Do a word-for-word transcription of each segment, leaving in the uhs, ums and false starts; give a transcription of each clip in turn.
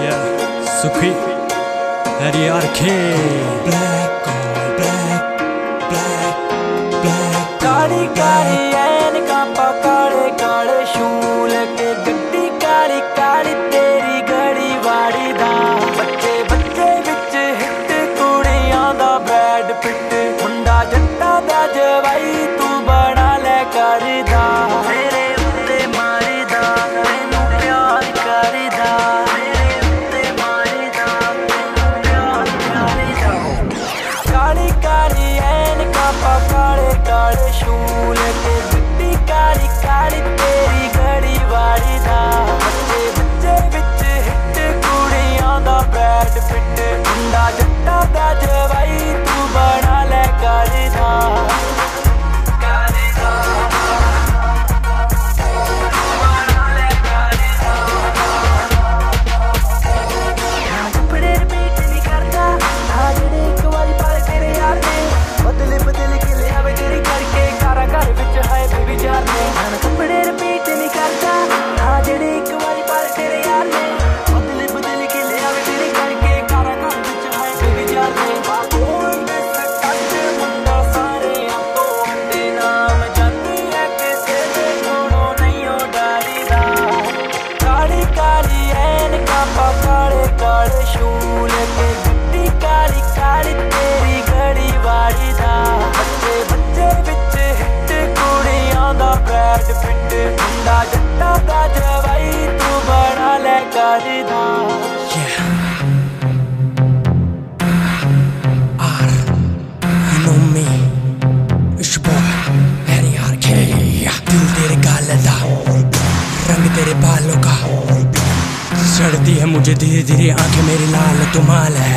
सुखी हरी आरखे ब्लैक ब्लैक ब्लैक ब्लैक काली काली ऐनकां पा काले काले शूल के गड्डी काली काली तेरी गड़ी वाड़ी दा बच्चे बच्चे विच हिट कुड़ियां दा ब्रैड पिट मुंडा जट्टा दा जवाई तू बना ले करदा तेरे उत्ते मारीदा तैनूं प्यार करदा तेरे उत्ते मारीदा तैनूं प्यार करदा काली काली ऐनकां पा काले काले शूल के गड्डी काली काली तेरी गड़ी वाड़ी दा बच्चे बच्चे विच हिट कुड़ियां दा ब्रैड पिट मुंडा जट्टा दा जवाई तू बना ले करदा शूल के गड्डी काली काली तेरी गड़ी वाड़ी दा बच्चे बच्चे विच हिट कुड़ियां दा ब्रैड पिट मुंडा जट्टा दा जवाई तू बना ले करदा दिल तेरे गाल दा रंग तेरे बालों का चढ़ती है मुझे धीरे धीरे आंखें मेरी लाल तो माल है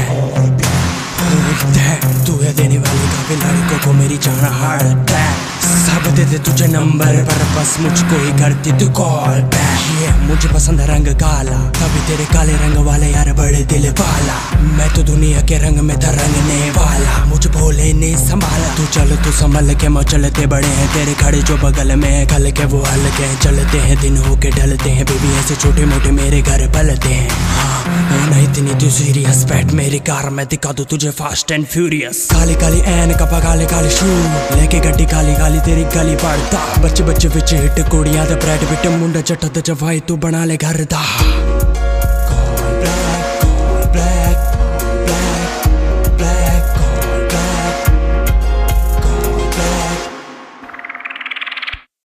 तू है देने वाली काफी लड़कों को मेरी जान हार्ट अटैक सब देते तुझे नंबर पर बस मुझको ही करती तू कॉल बैक ये मुझे पसंद है रंग काला तभी तेरे काले रंग वाले यार बड़े दिल वाला मैं तो दुनिया के रंग में था रंगने वाला मुझे भोले ने संभाला तू चल तू संभल के मचलते बड़े हैं तेरे खड़े जो बगल में है कल के वो हल्के हैं चलते हैं दिन होके ढलते हैं बेबी ऐसे छोटे मोटे मेरे घर पलते हैं हाँ नहीं इतनी तू सीरियस बैठ मेरी कार में दिखा दू तुझे फास्ट एंड फ्यूरियस काली काली एन कपा काले काले शू लेके गड्डी काली काली तेरी गली पड़ता बच्चे बच्चे विच हिट कुड़ियां दा ब्रैड पिट मुंडा जट्टा दा जवाई तू बना ले घर दा